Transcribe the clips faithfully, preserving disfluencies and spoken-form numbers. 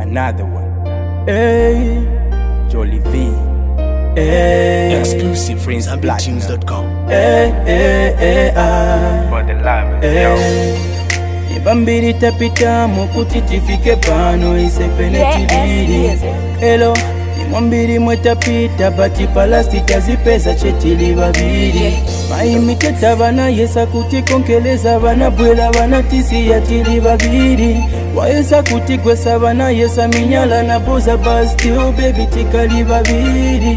Another one. Hey, Jolie V. Hey, Exclusive Prince from Black. tunes dot com. Hey, hey, hey, I. For the live, Hey. Ibambiri tapita mukuti tifike pano isepenetili. Hello. Mwambiri mwetapita bati palasti tazipeza chetili babiri. Maimiketa bana yesa kuti konkeleza bana bwela bana tisi yatili babiri. Wayesa kuti gwesa bana yesa minyala na boza basti oh baby tikali babiri.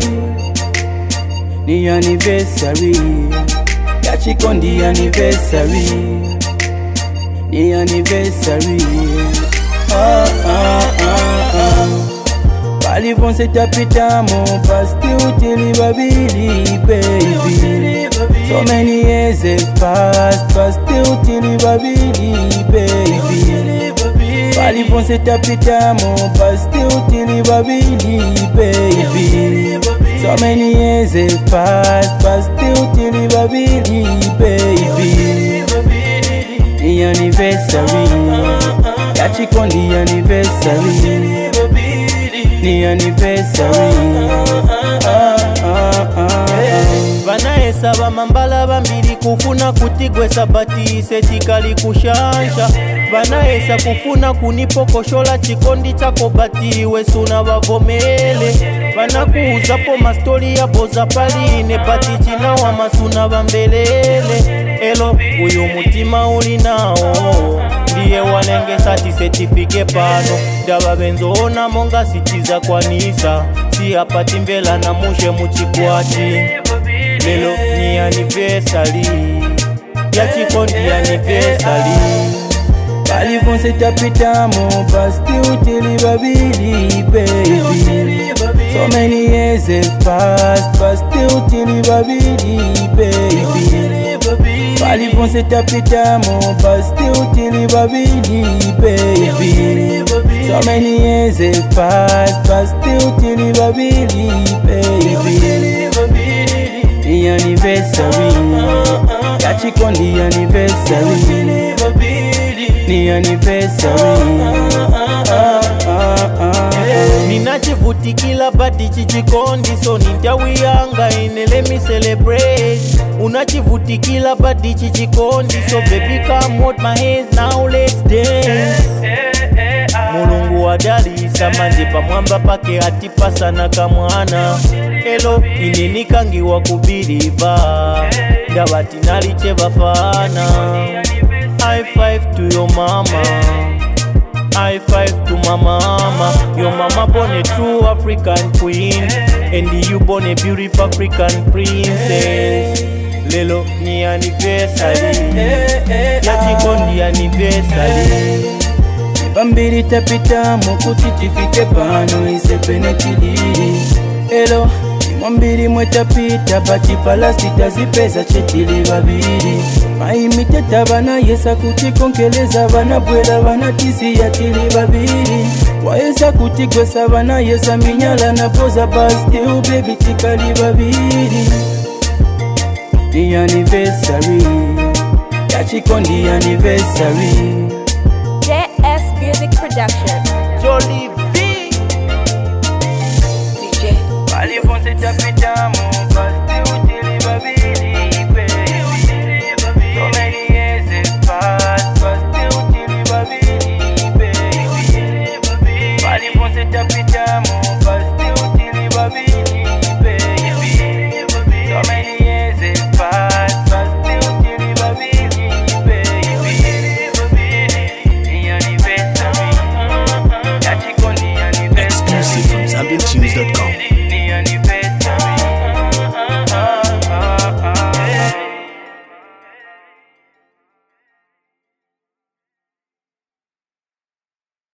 Ni anniversary Yachikondi anniversary. Ni anniversary. Ah ah ah ah. Bali vonse tapita mo pasti utili babili baby. So many years have passed pasti utili babili baby. Bali vonse tapita mo pasti utili babili baby. So many years have passed pasti utili babili baby. The anniversary Yachikondi anniversary. Ni anniversary. Ah, ah, ah. Vana esaba mambala bambiri kufuna kutigwe sabati setikali kushansha. Vana esa kufuna kunipokoshola chikondi chako bati wesuna wavomele. Vana kuuza po mastori ya boza paline bati china wa masuna bambelele. Elo uyu mutima uli nao ndiye wanenge sati setifike pano. Daba benzo na monga sitiza kwa nisa. Si apati mbela na mushe muchikwati. Lelo ni anniversary Yachikondi anniversary. Bali vonse tapita mo pasti utili babili baby. So many years have passed pasti utili babili baby. Bali vonse tapita mo pasti utili babili baby. So many years have passed pasti utili babili baby. The anniversary Yachikondi anniversary. The anniversary. Ah, ah, ah. Ninachivutikila bati chichikondi so nintawiyanga ine let me celebrate. Unachivutikila bati chichikondi so baby come hold my hands now let's dance. Mulungu wadali samanje pamwamba pake atipasa na kamwana. Elo inenikangiwa kubiriva ndabati naliche bafana. High five to your mama. High five to my mama. Your mama born a true African queen, and you born a beautiful African princess. Lelo ni anniversary Yachikondi anniversary. Bambiri tapita mukuti tifike pano isepenetili. Hello. Mwambiri mwetapita bati palasti tazipeza chetili babiri. Maimiteta bana yesa kuti konkeleza bana bwela bana tisi yatili babiri. Wayesa kuti gwesa bana yesa minyala na poza basti oh baby tikali babiri. The anniversary Yachikondi anniversary. J S Music Production.